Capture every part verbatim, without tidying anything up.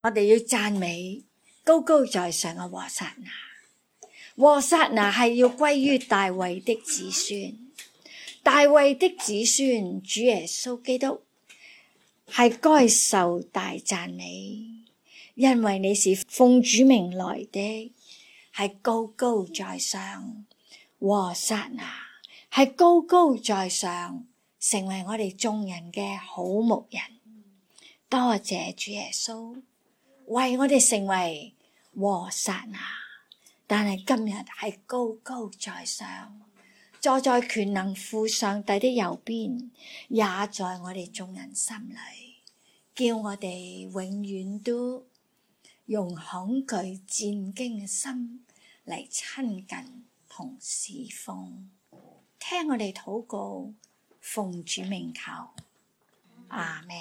我哋要讚美高高在上嘅和撒那，和撒那係要歸於大衛的子孫，大衛的子孫主耶穌基督係該受大讚美，因為你是奉主名來的，係高高在上，和撒那係高高在上，成為我哋眾人嘅好牧人。多謝主耶穌為我哋成為和撒那，但係今日係高高在上，坐在權能父上帝的右邊，也在我哋眾人心裏，叫我哋永遠都用恐懼戰驚嘅心嚟親近同侍奉。聽我哋禱告，奉主名求，阿們。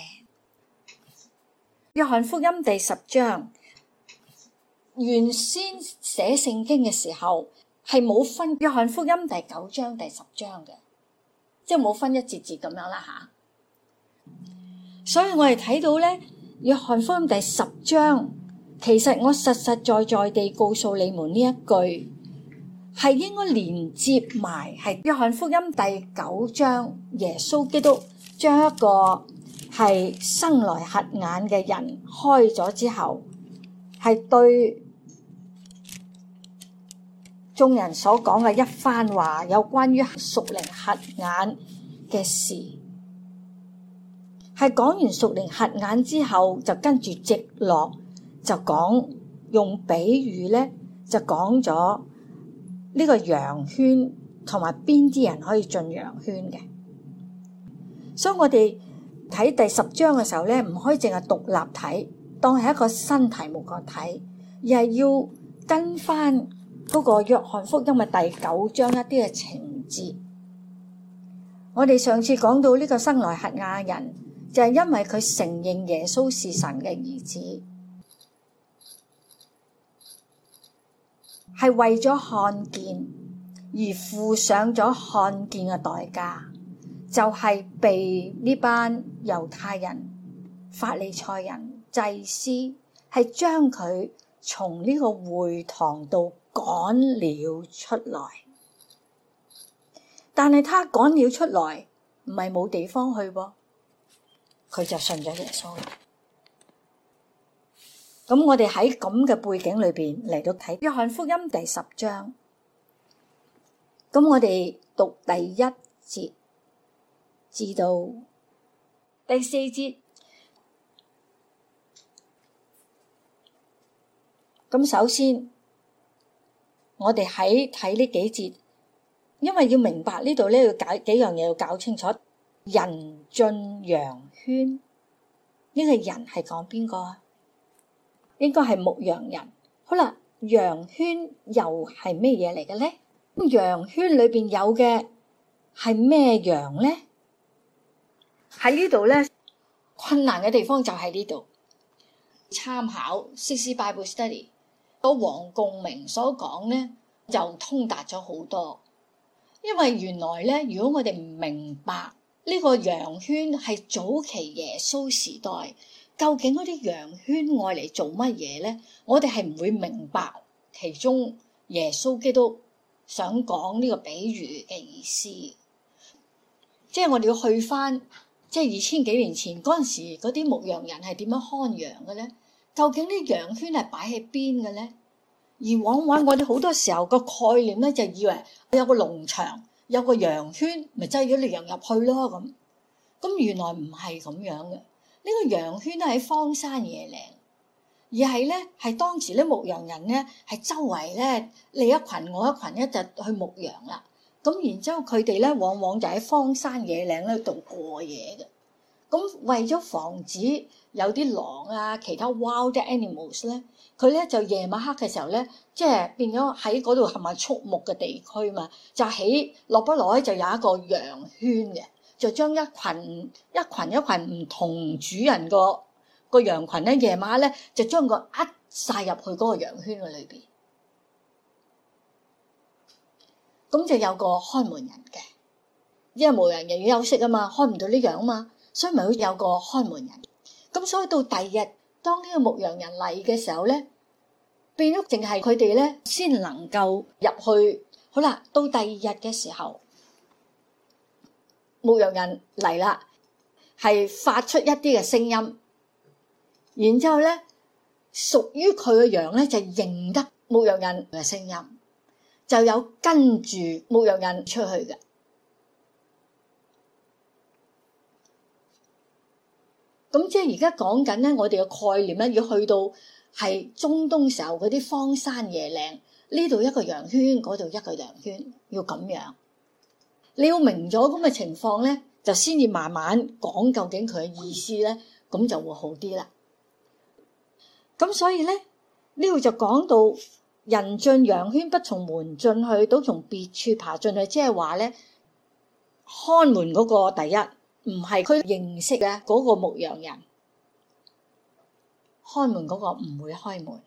約翰福音第十章，原先寫聖經嘅時候係冇分約翰福音第九章第十章嘅，即係冇分一節節咁樣啦吓。所以我哋睇到咧，約翰福音第十章，其實我實實在在地告訴你們呢一句，係應該連接埋係約翰福音第九章，耶穌基督將一個係生來瞎眼嘅人開咗之後，係對眾人所講嘅一番話，有關於屬靈瞎眼嘅事。係講完屬靈瞎眼之後，就跟住直落就講用比喻咧，就講咗呢個羊圈同埋邊啲人可以進羊圈嘅。所以我哋睇第十章嘅時候咧，唔可以淨係獨立睇，當係一個新題目個睇，而係要跟翻嗰個約翰福音嘅第九章一啲嘅情節。我哋上次講到呢個生來瞎眼人，就係因為佢承認耶穌是神嘅兒子，係為咗看見而付上咗看見嘅代價，就係被呢班猶太人、法利賽人、祭司係將佢從呢個會堂度趕了出來。但係他趕了出來，唔係冇地方去噃，佢就信咗耶穌啦。咁我哋喺咁嘅背景裏邊嚟到睇約翰福音第十章，咁我哋讀第一節至到第四節。咁首先我哋喺睇呢幾節，因為要明白呢度咧，要搞幾樣嘢要搞清楚。人進羊圈，呢個人係講邊個啊？應該係牧羊人。好啦，羊圈又係咩嘢嚟嘅咧？咁羊圈裏邊有嘅係咩羊咧？喺呢度咧，困難嘅地方就喺呢度。參考 six Bible Study 個黃共鳴所講咧，就通達咗好多。因為原來咧，如果我哋唔明白呢個羊圈係早期耶穌時代，究竟嗰啲羊圈愛嚟做乜嘢咧？我哋係唔會明白其中耶穌基督想講呢個比喻嘅意思。即係我哋要去翻，即係二千幾年前嗰陣時，嗰啲牧羊人係點樣看羊嘅咧？究竟啲羊圈係擺喺邊嘅咧？而往往我哋好多時候個概念咧，就以為有個農場，有個羊圈，咪擠咗啲羊入去咯咁。咁原來唔係咁樣嘅。呢個羊圈咧喺荒山野嶺，而係咧係當時咧牧羊人咧係周圍咧你一群我一群一齊去牧羊啦。咁然之後佢哋咧往往就喺荒山野嶺咧度過夜嘅。咁為咗防止有啲狼啊其他 wild animals 咧，佢咧就夜晚黑嘅時候咧，即係變咗喺嗰度係咪畜牧嘅地區嘛，就起落不落咧就有一個羊圈嘅，就將一群一群一群唔同主人個個羊群咧，夜晚咧就將佢呃晒入去嗰個羊圈嘅裏邊。咁就有個看門人嘅，因為冇人又要休息啊嘛，看唔到呢羊啊嘛，所以咪會有個看門人。咁所以到第二日當呢個牧羊人嚟嘅時候咧，變咗淨係佢哋咧先能夠入去。好啦，到第二日嘅時候，牧羊人嚟啦，係發出一啲嘅聲音，然之後咧，屬於佢嘅羊咧就認得牧羊人嘅聲音，就有跟住牧羊人出去嘅。咁即係而家講緊咧，我哋嘅概念咧，要去到係中東時候嗰啲荒山野嶺，呢度一個羊圈，嗰度一個羊圈，要咁樣。你要明咗咁嘅情況咧，就先至慢慢講究竟佢嘅意思咧，咁就會好啲啦。咁所以咧，呢度就講到人進羊圈不從門進去，都從別處爬進去，即係話咧，看門嗰個第一。唔係佢認識嘅嗰個牧羊人，開門嗰個唔會開門。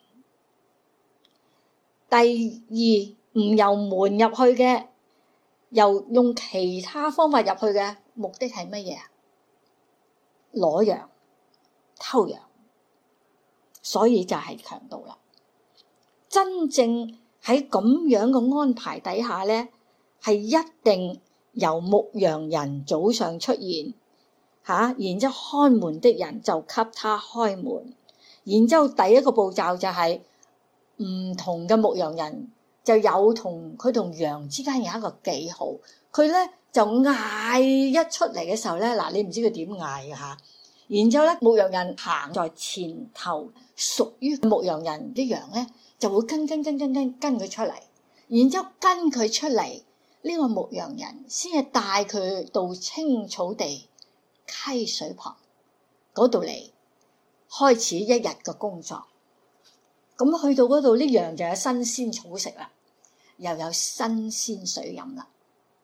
第二，唔由門入去嘅，又用其他方法入去嘅，目的係乜嘢啊？攞羊、偷羊，所以就係強盜啦。真正喺咁樣嘅安排底下咧，係一定由牧羊人早上出現，吓，然之後看門的人就給他開門，然之後第一個步驟就係唔同嘅牧羊人就有同佢同羊之間有一個記號，佢咧就嗌一出嚟嘅時候咧，嗱，你唔知佢點嗌嘅吓，然之後咧牧羊人行在前頭，屬於牧羊人啲羊咧就會跟跟跟跟跟跟佢出嚟，然之後跟佢出嚟。呢個牧羊人先係帶佢到青草地溪水旁嗰度嚟，開始一日嘅工作。咁去到嗰度，啲羊就有新鮮草食啦，又有新鮮水飲啦。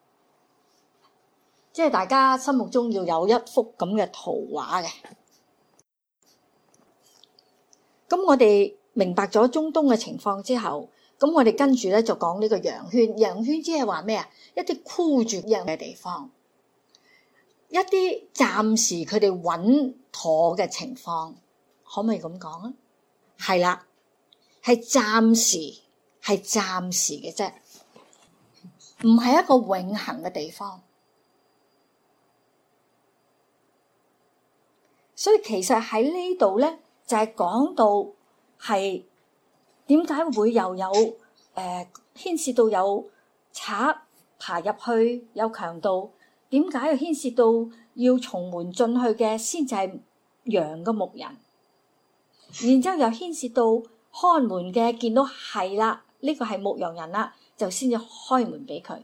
即係大家心目中要有一幅咁嘅圖畫嘅。咁我哋明白咗中東嘅情況之後，咁我哋跟住咧就講呢個羊圈。羊圈即係話咩啊？一啲箍住羊嘅地方，一啲暫時佢哋穩妥嘅情況，可唔可以咁講啊？係啦，係暫時，係暫時嘅啫，唔係一個永恆嘅地方。所以其實喺呢度咧，就係講到係。點解會又有誒、呃、牽涉到有賊爬入去，有強盜？點解又牽涉到要從門進去嘅先至係羊嘅牧人？然之後又牽涉到看門嘅見到係啦，呢、這個係牧羊人啦，就先至開門俾佢。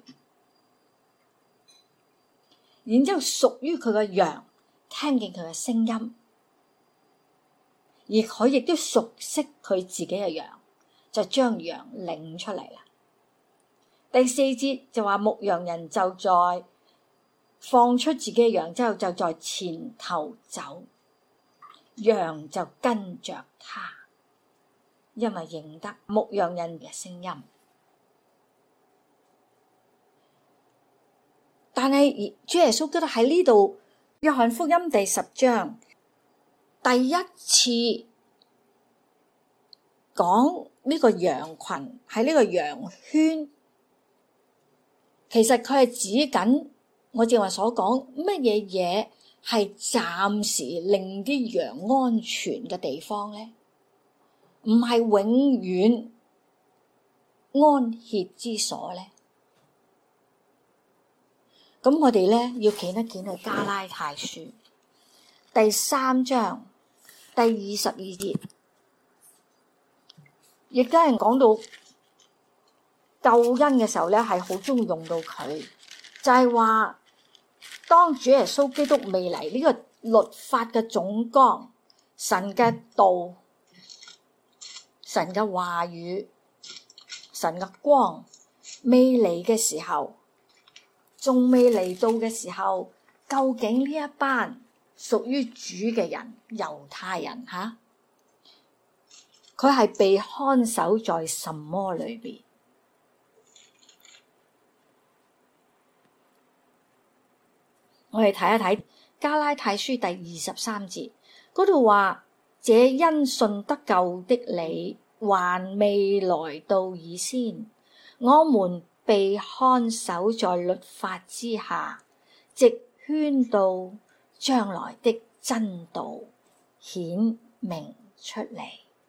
然之後屬於佢嘅羊聽見佢嘅聲音，而佢亦都熟悉佢自己嘅羊。就將羊領出嚟啦。第四節就話牧羊人就在放出自己嘅羊之後，就在前頭走，羊就跟着他，因為認得牧羊人嘅聲音。但係主耶穌基督喺呢度約翰福音第十章第一次講。呢個羊群喺呢個羊圈，其實佢係指緊我正話所講乜嘢嘢係暫時令啲羊安全嘅地方咧，唔係永遠安歇之所咧。咁我哋咧要見一見去加拉太書第三章第二十二節。亦都係講到救恩嘅時候咧，係好中意用到佢，就係話當主耶穌基督未嚟，呢個律法嘅總綱，神嘅道，神嘅話語，神嘅光未嚟嘅時候，仲未嚟到嘅時候，究竟呢一班屬於主嘅人，猶太人吓？佢係被看守在什麼裏邊？我哋睇一睇加拉太書第二十三節，嗰度話這因信得救的理還未來到以先，我們被看守在律法之下，直圈到將來的真道顯明出嚟。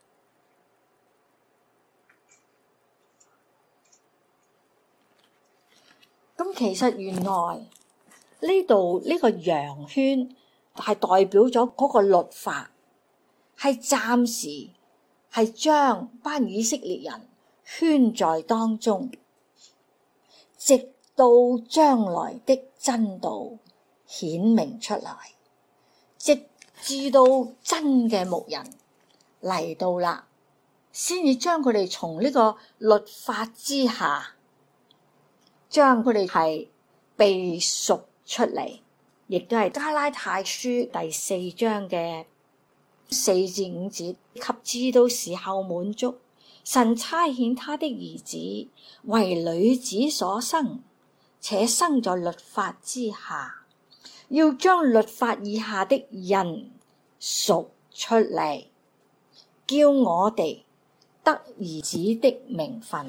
咁其實原來呢度呢個羊圈係代表咗嗰個律法，係暫時係將班以色列人圈在當中，直到將來的真道顯明出來，直至到真嘅牧人嚟到啦，先至將佢哋從呢個律法之下，將佢哋係被贖出嚟，亦都係加拉太書第四章嘅四至五節，及至到時候滿足，神差遣他的兒子為女子所生，且生在律法之下，要將律法以下的人贖出嚟，叫我哋得兒子的名分。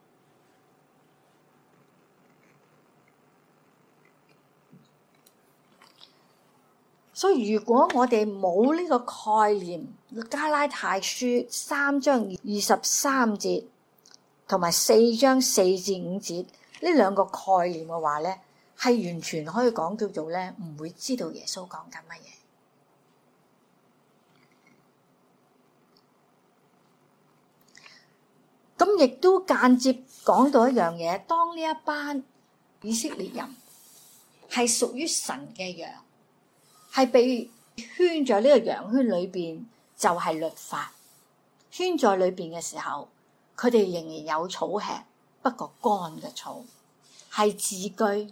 所以如果我哋冇呢個概念，加拉太書三章二十三節同埋四章四至五節呢兩個概念嘅話咧，係完全可以講叫做咧唔會知道耶穌講緊乜嘢。咁亦都間接講到一樣嘢，當呢一班以色列人係屬於神嘅羊，係被圈在呢個羊圈裏邊，就係律法圈在裏邊嘅時候，佢哋仍然有草吃，不過乾嘅草，係自居，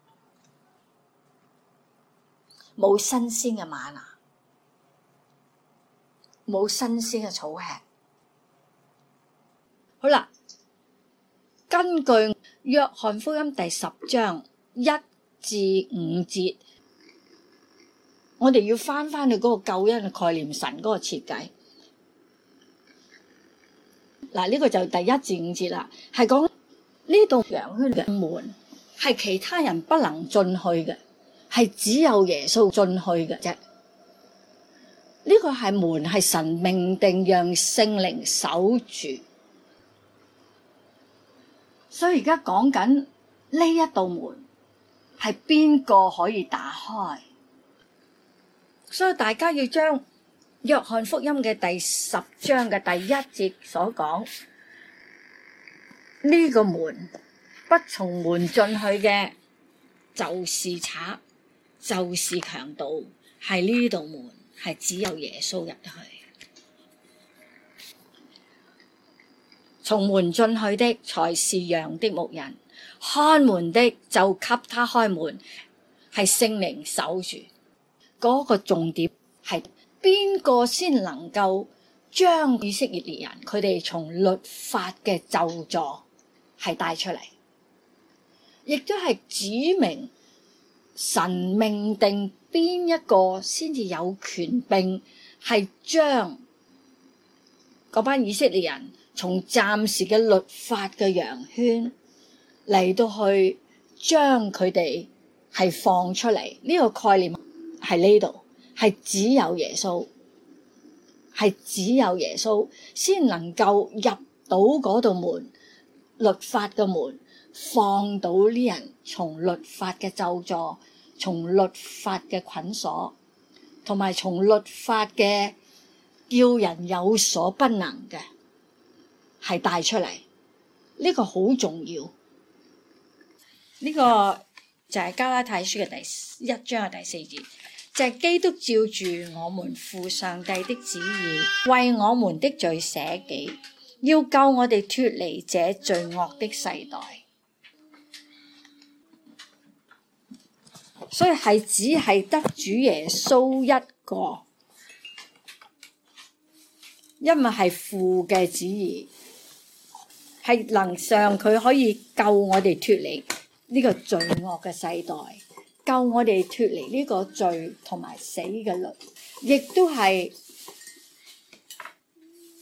冇新鮮嘅嗎哪，冇新鮮嘅草吃。好啦，根據約翰福音第十章一至五節，我哋要翻翻去嗰個救恩嘅概念，神嗰個設計。嗱，呢個就第一至五節啦，係講呢度羊圈嘅門係其他人不能進去嘅，係只有耶穌進去嘅啫。呢個係門，係神命定讓聖靈守住。所以而家講緊呢一道門係邊個可以打開？所以大家要將約翰福音嘅第十章嘅第一節所講呢、這個門，不從門進去嘅就是賊，就是強盜，係呢道門係只有耶穌入去。從門進去的才是羊的牧人，看門的就給他開門，係聖靈守住。嗰、那個重點係邊個先能夠將以色列人佢哋從律法嘅咒詛係帶出嚟，亦都係指明神命定邊一個先至有權柄係將嗰班以色列人從暫時嘅律法嘅羊圈嚟到去將佢哋係放出嚟。呢、這個概念係呢度，係只有耶穌，係只有耶穌先能夠入到嗰道門，律法嘅門，放到呢人從律法嘅咒詛，從律法嘅捆鎖，同埋從律法嘅叫人有所不能嘅係帶出嚟。呢、這個好重要。呢、這個就係加拉太書嘅第一章嘅第四節，就係、是、基督照住我們父上帝的旨意，為我們的罪捨己，要救我哋脫離這罪惡的世代。所以係只係得主耶穌一個，因為係父嘅旨意，係能上佢可以救我哋脫離呢個罪惡嘅世代，救我哋脫離呢個罪同埋死嘅律，亦都係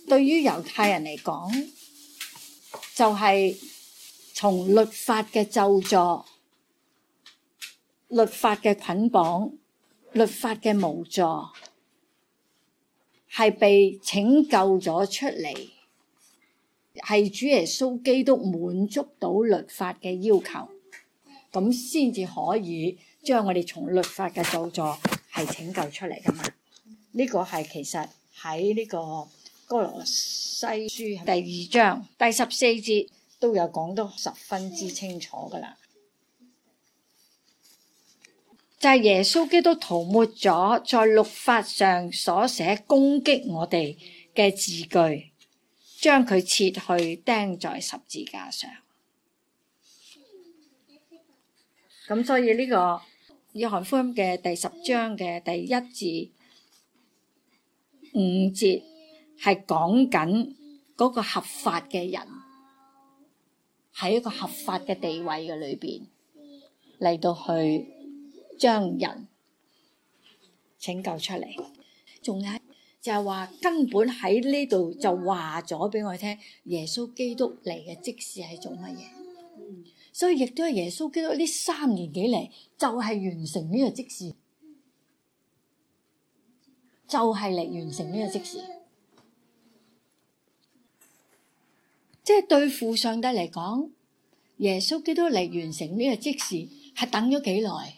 對於猶太人嚟講，就係從律法嘅咒詛、律法嘅捆綁、律法嘅無助，係被拯救咗出嚟，係主耶穌基督滿足到律法嘅要求，咁先至可以將我哋從律法嘅咒詛係拯救出嚟噶嘛？呢、這個係其實喺呢個歌羅西書第二章第十四節都有講得十分之清楚噶啦，就係、是、耶穌基督塗抹咗在律法上所寫攻擊我哋嘅字句，將佢切去釘在十字架上。咁所以呢個約翰福音嘅第十章嘅第一至五節係講緊嗰個合法嘅人喺一個合法嘅地位嘅裏邊嚟到去將人拯救出嚟。仲有就係話根本喺呢度就話咗俾我聽，耶穌基督嚟嘅職事係做乜嘢？所以亦都係耶穌基督呢三年幾嚟就係完成呢個職事，就係嚟完成呢個職事。即係對付上帝嚟講，耶穌基督嚟完成呢個職事係等咗幾耐？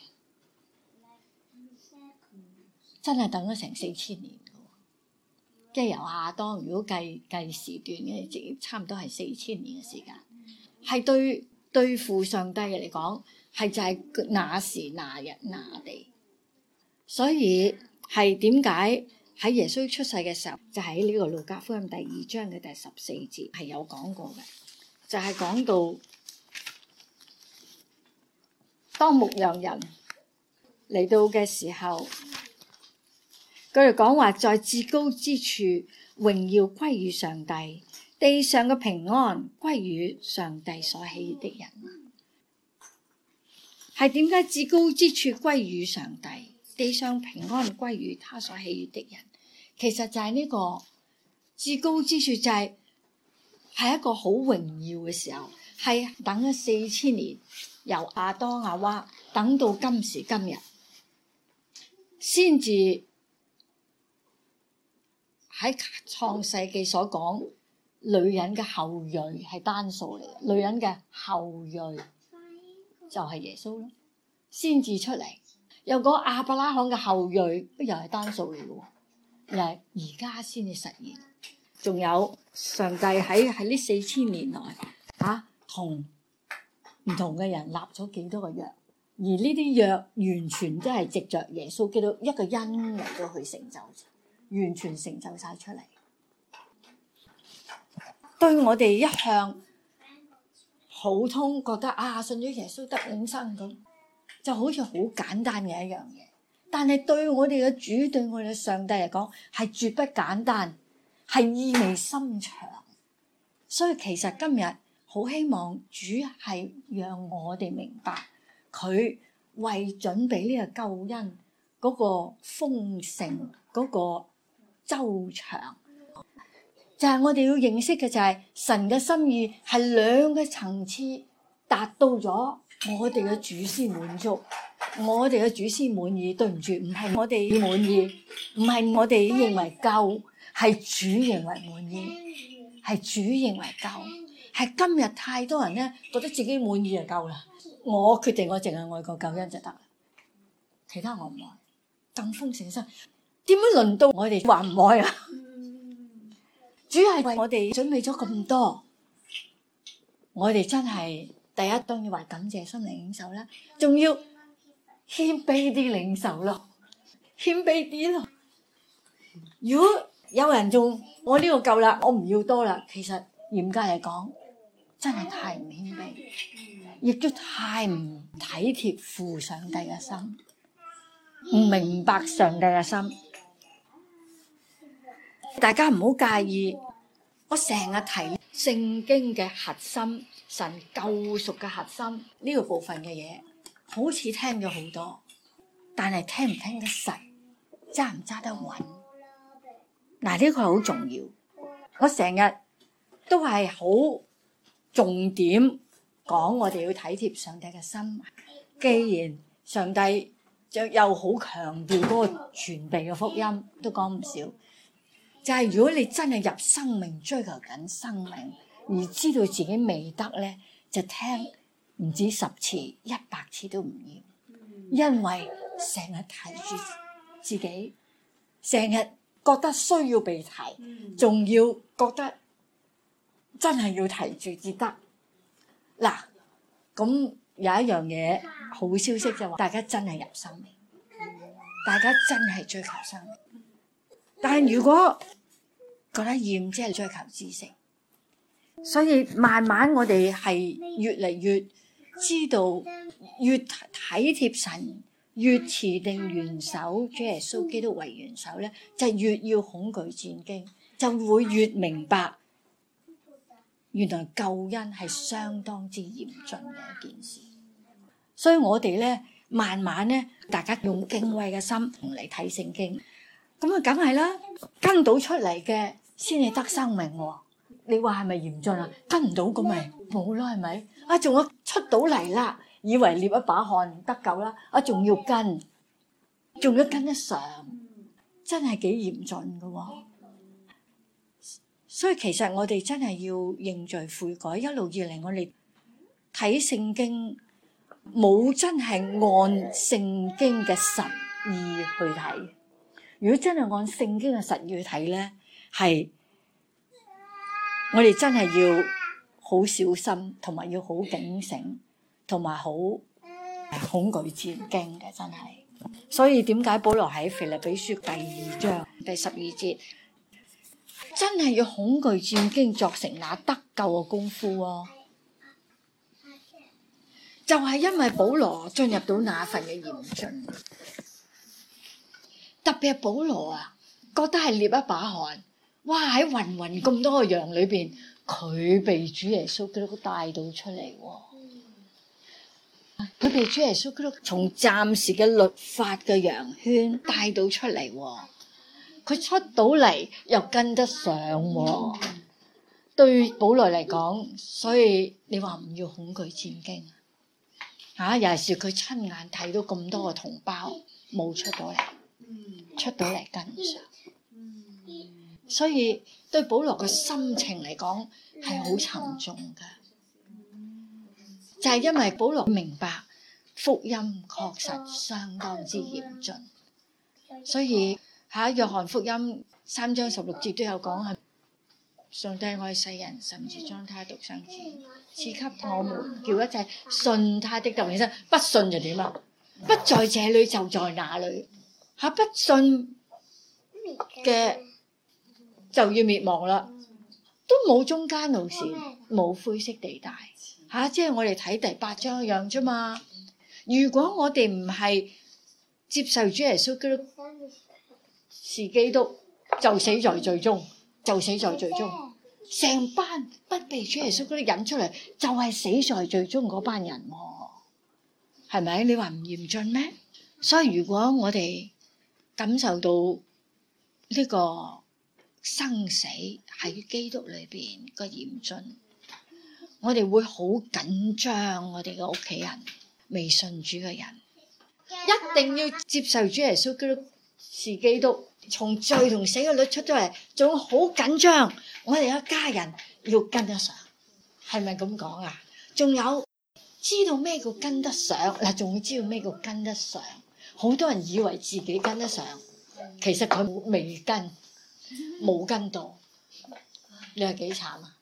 真係等咗成四千年嘅，即係由亞當如果計計時段嘅，即差唔多係四千年嘅時間，係對。對付上帝嘅嚟講，係就係那時那日那地，所以係點解喺耶穌出世嘅時候，就喺呢個路加福音第二章嘅第十四節係有講過嘅，就係、是、講到當牧羊人嚟到嘅時候，佢哋講話在至高之處榮耀歸於上帝，地上嘅平安歸於上帝所喜悅的人。係點解至高之處歸於上帝，地上平安歸於他所喜悅的人？其實就係呢個至高之處，就係係一個好榮耀嘅時候，係等咗四千年，由亞當亞娃等到今時今日，先至喺創世記所講。女人嘅後裔係單數嚟嘅，女人嘅後裔就係耶穌咯，先至出嚟。又講亞伯拉罕嘅後裔，又係單數嚟嘅，又係而家先至實現。仲有上帝喺喺呢四千年來嚇同唔同嘅人立咗幾多個約，而呢啲約完全都係藉着耶穌基督一個恩嚟到去成就，完全成就晒出嚟。對我哋一向普通覺得啊，信咗耶穌得永生咁，就好似好簡單嘅一樣嘢。但係對我哋嘅主，對我哋嘅上帝嚟講，係絕不簡單，係意味深長。所以其實今日好希望主係讓我哋明白，佢為準備呢個救恩嗰個豐盛嗰個周詳。就係我哋要認識嘅就係神嘅心意係兩個層次達到咗，我哋嘅主先滿足，我哋嘅主先滿意。對唔住，唔係我哋滿意，唔係我哋認為夠，係主認為滿意，係主認為夠。係今日太多人咧覺得自己滿意就夠啦，我決定我淨係愛個救恩就得啦，其他我唔愛。更豐盛嘅生，點樣輪到我哋話唔愛啊？主係為我哋準備咗咁多，我哋真係第一當然話感謝心靈領受啦，仲要謙卑啲領受咯，謙卑啲咯。如果有人仲我呢個夠啦，我唔要多啦，其實嚴格嚟講，真係太唔謙卑，亦都太唔體貼父上帝嘅心，唔明白上帝嘅心。大家唔好介意，我成日提聖經嘅核心，神救贖嘅核心呢個部分嘅嘢，好似聽咗好多，但係聽唔聽得實，揸唔揸得穩？嗱，呢個係好重要。 我成日都係好重點講，我哋要體貼上帝嘅心。既然上帝就又好強調嗰個傳遞嘅福音，都講唔少。就係如果你真係入生命，追求緊生命，而知道自己未得咧，就聽唔止十次，一百次都唔要，因為成日提住自己，成日覺得需要被提，仲要覺得真係要提住至得。嗱，咁有一樣嘢好消息就話，大家真係入生命，大家真係追求生命。但係如果覺得厭，即係追求知識，所以慢慢我哋係越嚟越知道，越體貼神，越持定元首主耶穌基督為元首咧，就越要恐懼戰兢，就會越明白原來救恩係相當之嚴峻嘅一件事。所以我哋咧慢慢咧，大家用敬畏嘅心嚟睇聖經，咁啊梗係啦，跟到出嚟嘅先至得生命喎。你話係咪嚴峻啊？跟唔到咁咪冇咯，係咪？啊，仲要出到嚟啦，以為捏一把汗得救啦，啊，仲要跟，仲要跟得上，真係幾嚴峻噶喎。所以其實我哋真係要認罪悔改，一路以嚟我哋睇聖經冇真係按聖經嘅實意去睇。如果真係按聖經嘅實意去睇咧，係我哋真係要好小心，同埋要好警醒，同埋好恐懼戰兢嘅，真係。所以點解保羅喺腓立比書第二章第十二節，真係要恐懼戰兢，作成那得救嘅功夫喎？就係因為保羅進入到那份嘅嚴峻，特別係保羅啊，覺得係捏一把汗，哇！喺芸芸咁多個羊裏邊，佢被主耶穌基督帶到出嚟喎。佢被主耶穌基督從暫時嘅律法嘅羊圈帶到出嚟喎。佢出到嚟又跟得上喎。對保羅嚟講，所以你話唔要恐懼戰兢啊！尤其是佢親眼睇到咁多個同胞冇出到嚟，出到嚟跟唔上，所以對保羅嘅心情嚟講係好沉重嘅。就係因為保羅明白福音確實相當之嚴峻，所以喺約翰福音三章十六節都有講，係上帝愛世人，甚至將他獨生子賜給我們，叫一切信他的得永生。不信就點啊？不在這裏就在那裏。嚇，不信嘅就要滅亡啦，都冇中間路線，冇灰色地帶嚇，即係我哋睇第八章一樣啫嘛。如果我哋唔係接受主耶穌基督是基督，就死在罪中，就死在罪中。成班不被主耶穌基督引出嚟，就係死在罪中嗰班人喎，係咪？你話唔嚴峻咩？所以如果我哋感受到呢個生死喺基督裏邊個嚴峻，我哋會好緊張。我哋嘅屋企人、未信主嘅人，一定要接受主耶穌基督是基督，從罪同死嘅律出咗嚟，仲好緊張。我哋一家人要跟得上，係咪咁講啊？仲有知道咩叫跟得上嗱？仲會知道咩叫跟得上？好多人以為自己跟得上，其實佢未跟，冇跟到。你係幾慘啊？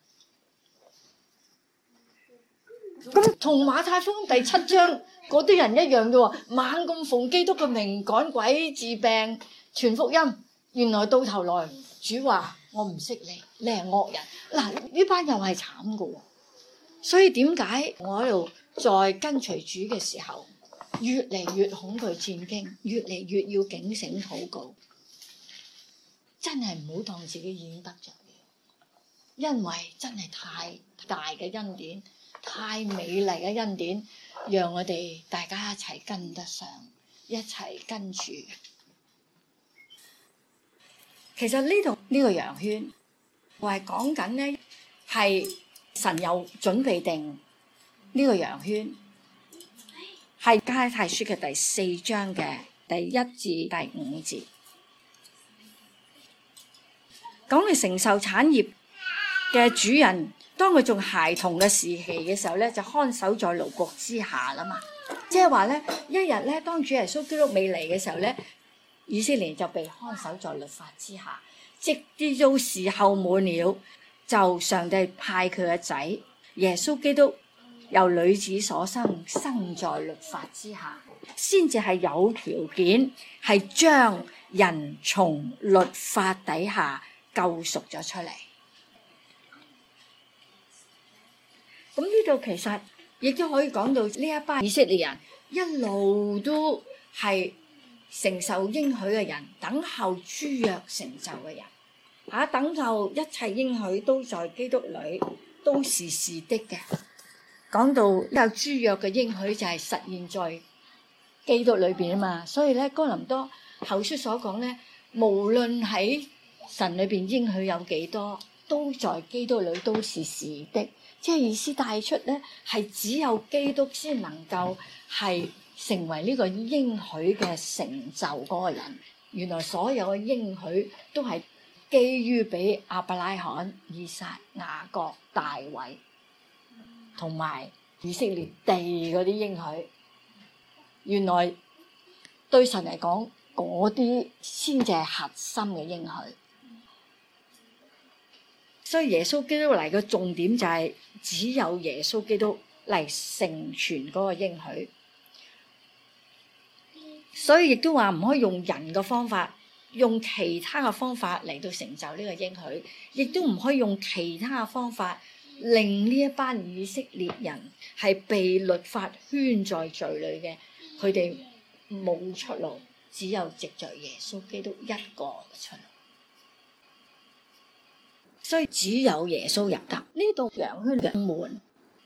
咁同馬太福音第七章嗰啲人一樣嘅喎，猛咁奉基督嘅名趕鬼治病傳福音，原來到頭來主話我唔識你，你係惡人。嗱，呢班又係慘嘅喎。所以點解我喺度在跟隨主嘅時候，越嚟越恐懼戰兢，越嚟越要警醒禱告，真係唔好當自己已經得着了，因為真係太大嘅恩典，太美麗嘅恩典，讓我哋大家一齊跟得上，一齊跟住。其實呢度呢個羊圈我係講緊咧，係神有準備定呢個羊圈，係加拉太書嘅第四章嘅第一至第五節，講佢承受產業嘅主人，當佢仲孩童嘅時期嘅時候咧，就看守在奴國之下啦嘛。即係話咧，一日咧，當主耶穌基督未嚟嘅時候咧，以色列就被看守在律法之下，直至到時候滿了，就上帝派佢嘅仔耶穌基督由女子所生，生在律法之下，先至係有條件係將人從律法底下救贖咗出嚟。咁呢度其實亦都可以講到呢一班以色列人一路都係承受應許嘅人，等候諸約成就嘅人，嚇、啊、等候一切應許都在基督裏，都是是的嘅。講到有諸約嘅應許就係實現在基督裏邊啊嘛，所以咧哥林多後書所講咧，無論喺神裏邊應許有幾多，都在基督裏都是是的。即係意思帶出咧，係只有基督先能夠係成為呢個應許嘅成就嗰個人。原來所有嘅應許都係基於俾亞伯拉罕、以撒、雅各、大衛同埋以色列地嗰啲應許。原來對神嚟講，嗰啲先至係核心嘅應許。所以耶穌基督嚟嘅重點就係只有耶穌基督嚟成全嗰個應許，所以亦都話唔可以用人嘅方法，用其他嘅方法嚟到成就呢個應許，亦都唔可以用其他嘅方法令呢一班以色列人係被律法圈在罪裏嘅，佢哋冇出路，只有藉着耶穌基督一個嘅出路。所以只有耶穌入得呢度羊圈嘅門，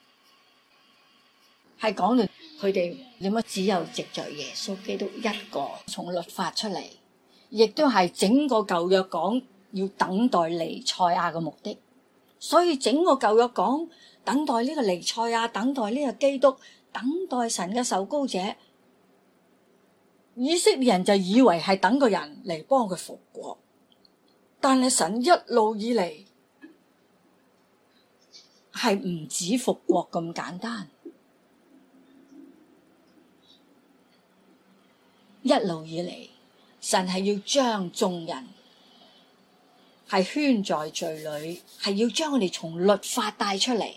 係講到佢哋點解只有藉着耶穌基督一個從律法出嚟，亦都係整個舊約講要等待彌賽亞嘅目的。所以整個舊約講等待呢個彌賽亞，等待呢個基督，等待神嘅受膏者。以色列人就以為係等個人嚟幫佢復國，但係神一路以嚟係唔止復國咁簡單，一路以嚟神係要將眾人係圈在罪裏，係要將我哋從律法帶出嚟，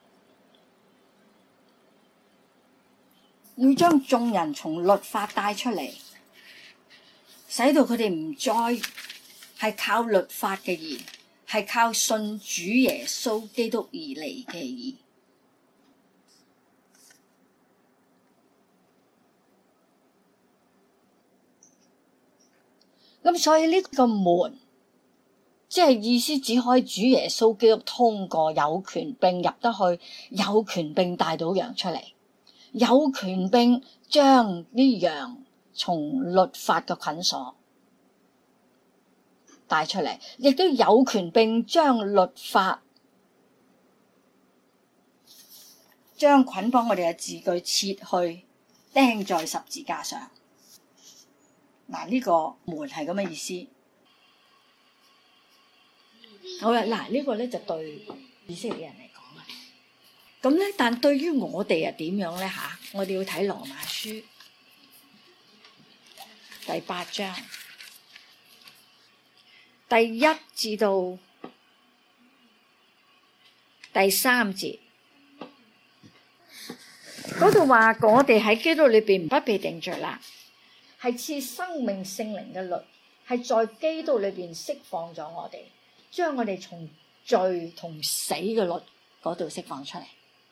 要將眾人從律法帶出嚟，使到佢哋唔再係靠律法嘅義，係靠信主耶穌基督而嚟嘅義。咁所以呢個門，即係意思只可以主耶穌基督通過，有權並入得去，有權並帶到羊出嚟，有權並將啲羊從律法嘅捆鎖帶出嚟，亦都有權並將律法將捆綁我哋嘅字句切去，釘在十字架上。嗱，呢個門係咁嘅意思。好啦，嗱，呢個咧就對以色列人嚟講啊。咁咧，但對於我哋又點樣咧吓？我哋要睇羅馬書第八章第一至到第三節，嗰度話我哋喺基督裏邊不被定罪啦，係賜生命聖靈嘅律，係在基督裏邊釋放咗我哋，將我哋從罪同死嘅律嗰度釋放出嚟。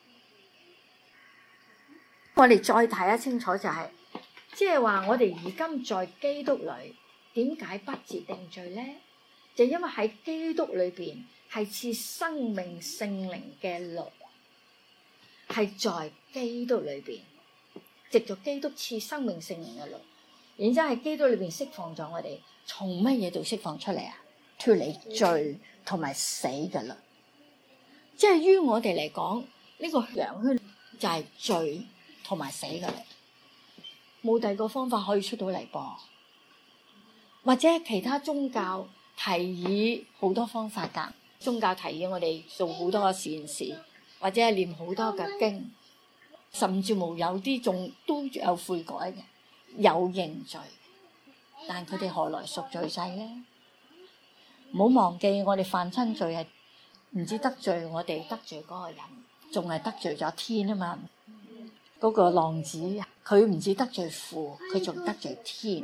我哋再睇得清楚就係、是，即係話我哋而今在基督裏，點解不致定罪咧？就因為喺基督裏邊係賜生命聖靈嘅律，係在基督裏邊，藉著基督賜生命聖靈嘅律，然之後喺基督裏邊釋放咗我哋，從乜嘢度釋放出嚟啊？脫離罪同埋死嘅律。即係於我哋嚟講，呢個羊圈就係罪同埋死嘅律，冇第二個方法可以出到嚟噃。或者其他宗教提議好多方法㗎，宗教提議我哋做好多嘅善事，或者係念好多嘅經，甚至無有啲仲都有悔改嘅，有認罪，但佢哋何來贖罪祭呢？唔好忘記，我哋犯親罪係唔止得罪我哋，得罪嗰個人，仲係得罪咗天啊嘛！嗰個浪子，佢唔止得罪父，佢仲得罪天。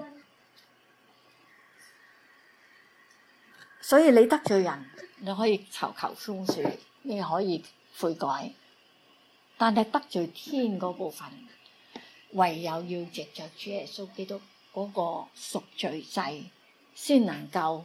所以你得罪人，你可以求求寬恕，你可以悔改，但係得罪天嗰部分，唯有要藉着主耶穌基督嗰個贖罪祭，先能夠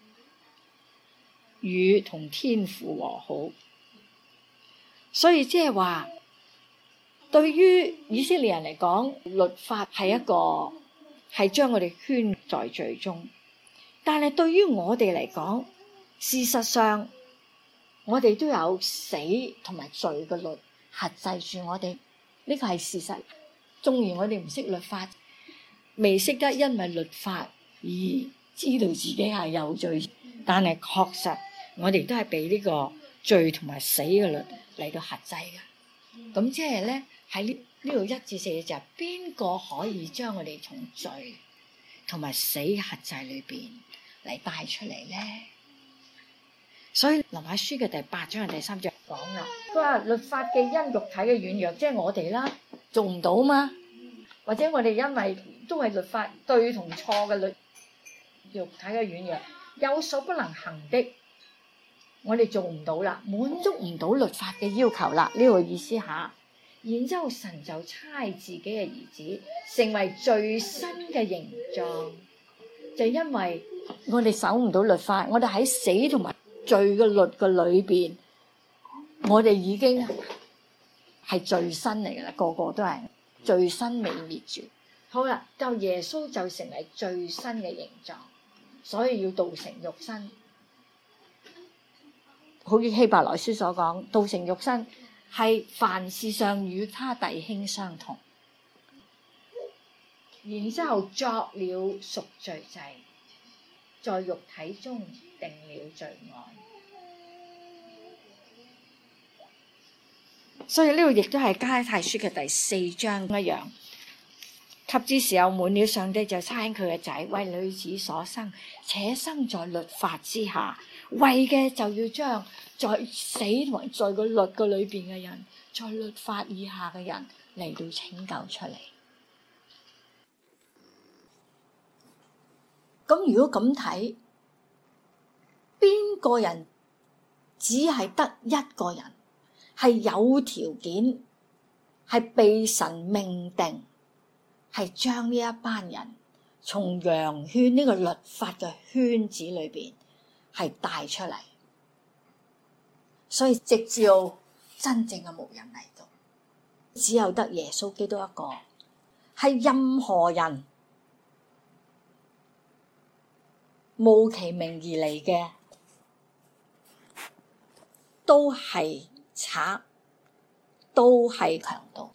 與同天父和好。所以即係話，對於以色列人嚟講，律法係一個係將我哋圈在罪中。但係對於我哋嚟講，事實上我哋都有死同埋罪嘅律轄制住我哋，呢個係事實。縱然我哋唔識律法，未識得因為律法而知道自己係有罪，但係確實我哋都係俾呢個罪同埋死嘅律嚟到轄制嘅。咁即係咧，喺呢呢度一至四節就係邊個可以將我哋從罪同埋死轄制裏邊嚟帶出嚟咧？所以羅馬書嘅第八章嘅第三節講啦，佢話律法嘅因肉體嘅軟弱，即係我哋啦，做唔到嘛，或者我哋因為都係律法對同錯嘅律肉體嘅軟弱，有所不能行的，我哋做唔到啦，滿足唔到律法嘅要求啦，呢個意思下。然之後神就差自己嘅兒子成為最新嘅形狀，就因為我哋守唔到律法，我哋喺死同埋罪嘅律嘅裏邊，我哋已經係罪身嚟噶啦，個個都係罪身未滅絕。好啦，就耶穌就成為最新嘅形狀，所以要道成肉身。好似希伯來書所講，道成肉身係凡事上與他弟兄相同，然之後作了贖罪祭，在肉體中定了罪案。所以呢個亦都係加拉太書嘅第四章一樣。及至時候滿了，上帝就差遣佢嘅仔為女子所生，且生在律法之下，為嘅就要將在死同埋在個律嘅裏邊嘅人，在律法以下嘅人嚟到拯救出嚟。咁如果咁睇，邊個人只係得一個人係有條件，係被神命定，係將呢一班人從羊圈呢個律法嘅圈子裏邊係帶出嚟，所以直至真正嘅無人嚟到，只有得耶穌基督一個，係任何人慕其名而嚟嘅，都係賊，都係強盜。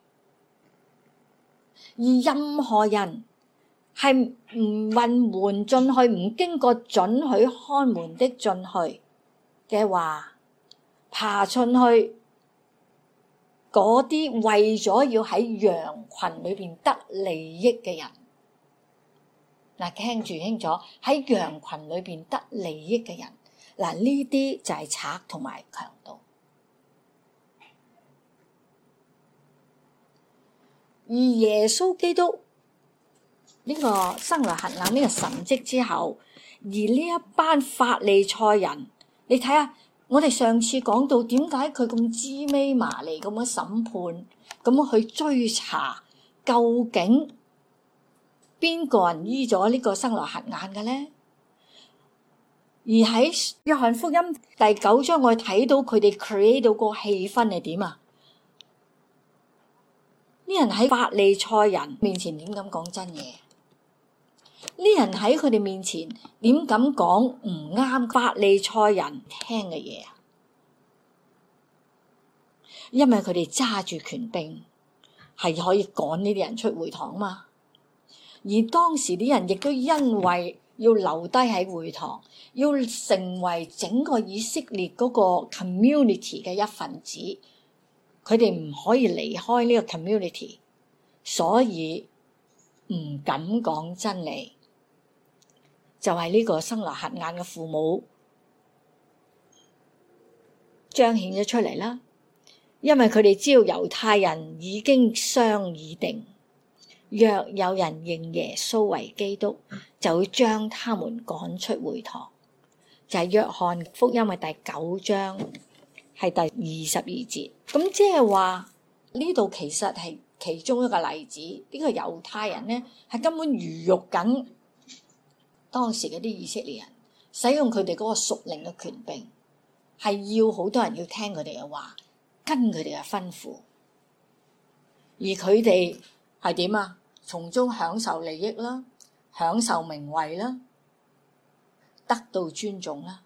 而任何人係唔問門進去，唔經過准許看門的進去嘅話，爬進去嗰啲為咗要喺羊群裏邊得利益嘅人，嗱，聽住清楚，喺羊群裏邊得利益嘅人，嗱，呢啲就係賊同埋強盜。而耶穌基督呢個生來行冷呢個神蹟之後，而呢一班法利賽人，你睇下，我哋上次講到點解佢咁滋尾麻利咁樣審判，咁樣去追查究竟邊個人醫咗呢個生來瞎眼嘅咧？而喺約翰福音第九章，我哋睇到佢哋 create 到個氣氛係點啊？啲人喺法利賽人面前點敢講真嘢？ 呢人喺佢哋面前點敢講唔啱法利賽人聽嘅嘢啊？因為佢哋揸住權柄，係可以趕呢啲人出會堂嘛。而當時啲人亦都因為要留低喺會堂，要成為整個以色列嗰個 community 嘅一份子，佢哋唔可以離開呢個 community， 所以唔敢講真理。就係呢個生來瞎眼嘅父母彰顯咗出嚟啦。因為佢哋知道猶太人已經商議定，若有人認耶穌為基督，就會將他們趕出會堂。就係約翰福音嘅第九章係第二十二節。咁即係話呢度其實係其中一個例子。呢個猶太人呢係根本愚辱緊當時嗰啲以色列人，使用佢哋嗰個屬靈嘅權柄，係要好多人要聽佢哋嘅話，跟佢哋嘅吩咐，而佢哋係點啊？從中享受利益啦，享受名位啦，得到尊重啦。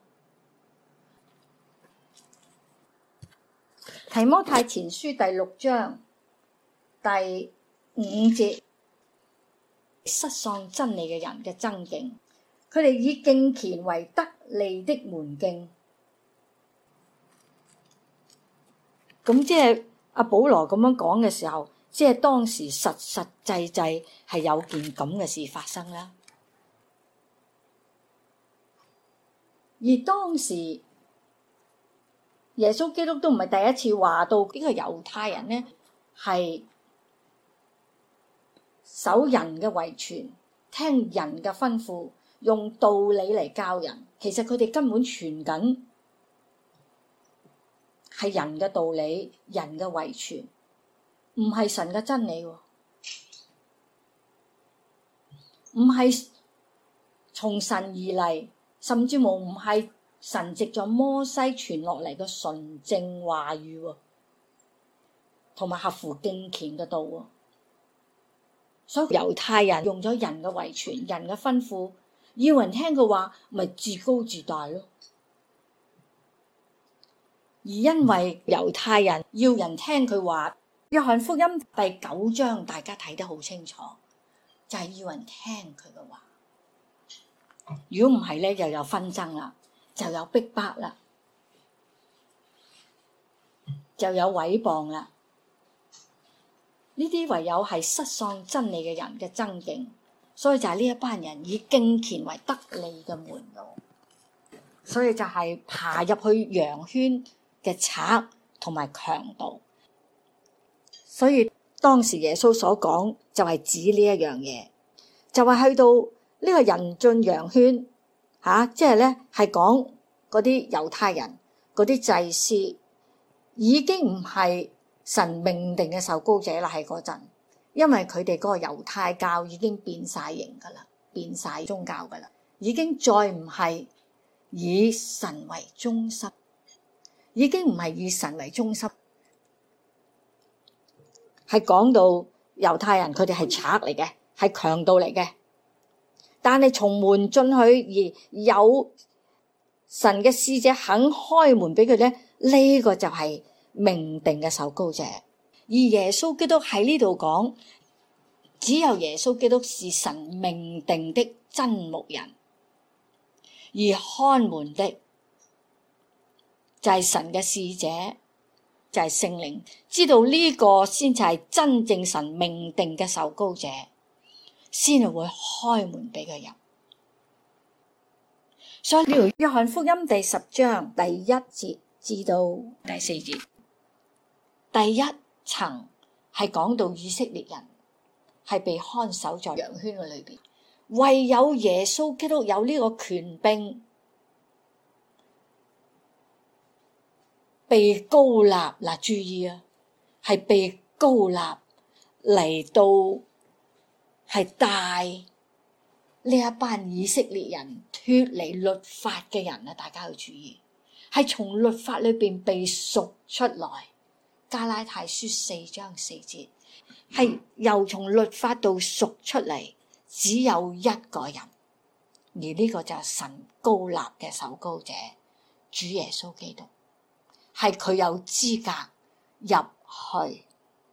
提摩太前書第六章第五節，失喪真理嘅人嘅爭競，佢哋以敬虔為得利的門徑。咁即係阿保羅咁樣講嘅時候，即係當時實實際際係有件咁嘅事發生啦。而當時耶穌基督都唔係第一次話到呢個猶太人呢係守人嘅遺傳，聽人嘅吩咐，用道理嚟教人。其實佢哋根本傳緊係人嘅道理，人嘅遺傳，唔係神嘅真理，唔係從神而嚟，甚至乎唔係神藉咗摩西傳落嚟嘅純正話語，同埋合乎敬虔嘅道。所以猶太人用咗人嘅遺傳，人嘅吩咐，要人聽嘅話，咪自高自大咯。而因為猶太人要人聽佢話，約翰福音第九章大家睇得好清楚，就係要人聽佢嘅話。如果唔係咧，又有紛爭啦，就有逼迫啦，就有毀謗啦。呢啲唯有係失喪真理嘅人嘅爭競，所以就係呢一班人以敬虔為得利嘅門路，所以就係爬入去羊圈嘅賊同埋強盜。所以當時耶穌所講就係指呢一樣嘢，就係去到呢個人進羊圈吓，即係咧係講嗰啲猶太人嗰啲祭司已經唔係神命定嘅受膏者啦，喺嗰陣，因為佢哋嗰個猶太教已經變晒形噶啦，變晒宗教噶啦，已經再唔係以神為中心，已經唔係以神為中心，係講到猶太人佢哋係賊嚟嘅，係強盜嚟嘅，但係從門進去而有神嘅使者肯開門俾佢咧，呢、這個就係命定嘅受膏者。而耶穌基督喺呢度講，只有耶穌基督是神命定的真牧人，而看門的就係神嘅使者，就係聖靈，知道呢個先至係真正神命定嘅受膏者，先係會開門俾佢入。所以呢條約翰福音第十章第一節至到第四節，第一層係講到以色列人係被看守在羊圈嘅裏邊，唯有耶穌基督有呢個權柄，被膏立。嗱，注意啊，係被膏立嚟到係帶呢一班以色列人脫離律法嘅人啊！大家要注意，係從律法裏邊被贖出來。加拉太書四章四節，係由從律法度贖出嚟， 只有一個人，而呢個就係神膏立嘅受膏者，主耶穌基督，係佢有資格入去。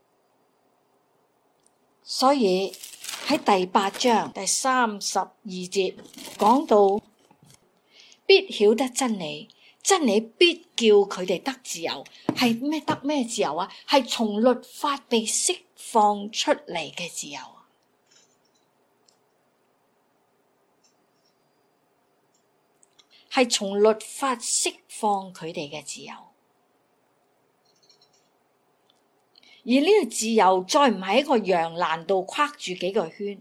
所以喺第八章第三十二節講到，必曉得真理，真理必叫佢哋得自由。係咩得咩自由啊？係從律法被釋放出嚟嘅自由。係從律法釋放佢哋嘅自由。而呢個自由再唔係一個羊欄度框住幾個圈，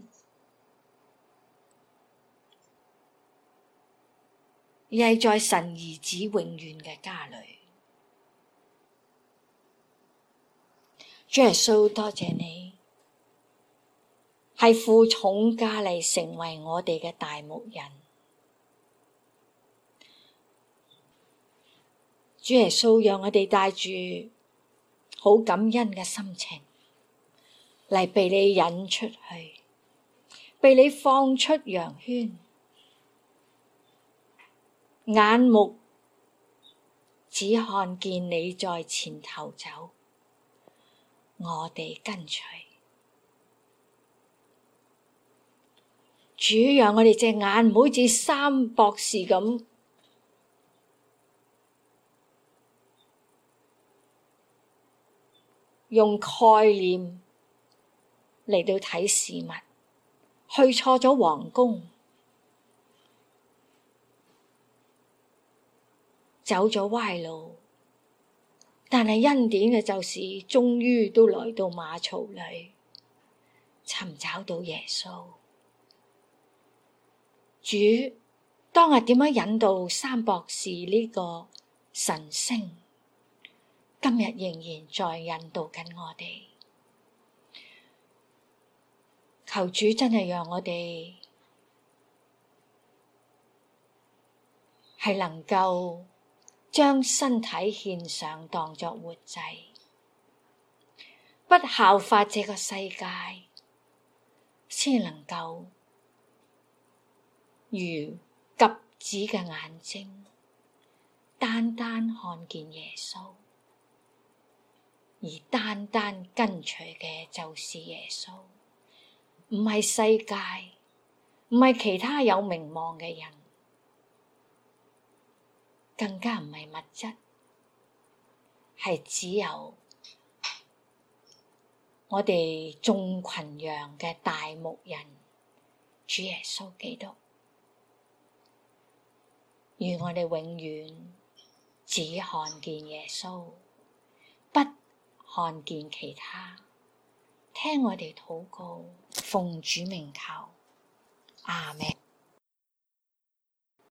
而係在神兒子永遠嘅家裏。主耶穌，多謝你係負重價嚟成為我哋嘅大牧人。主耶穌，讓我哋帶住好感恩嘅心情嚟被你引出去，被你放出羊圈，眼目只看見你在前頭走，我哋跟隨。主，讓我哋隻眼唔好似三博士咁用概念嚟到睇事物，去錯咗皇宮，走咗歪路。但係恩典嘅就是終於都來到馬槽裏，尋找到耶穌。主當日點樣引導三博士呢個神星，今日仍然在引導緊我哋。求主真係讓我哋係能夠將身體獻上當作活祭，不效法這個世界，先能夠如鴿子嘅眼睛，單單看見耶穌，而單單跟隨嘅就是耶穌，唔係世界，唔係其他有名望嘅人，更加唔係物質，係只有我哋眾群羊嘅大牧人主耶穌基督。願我哋永遠只看見耶穌，不看見其他。聽我哋禱告，奉主名求，阿們。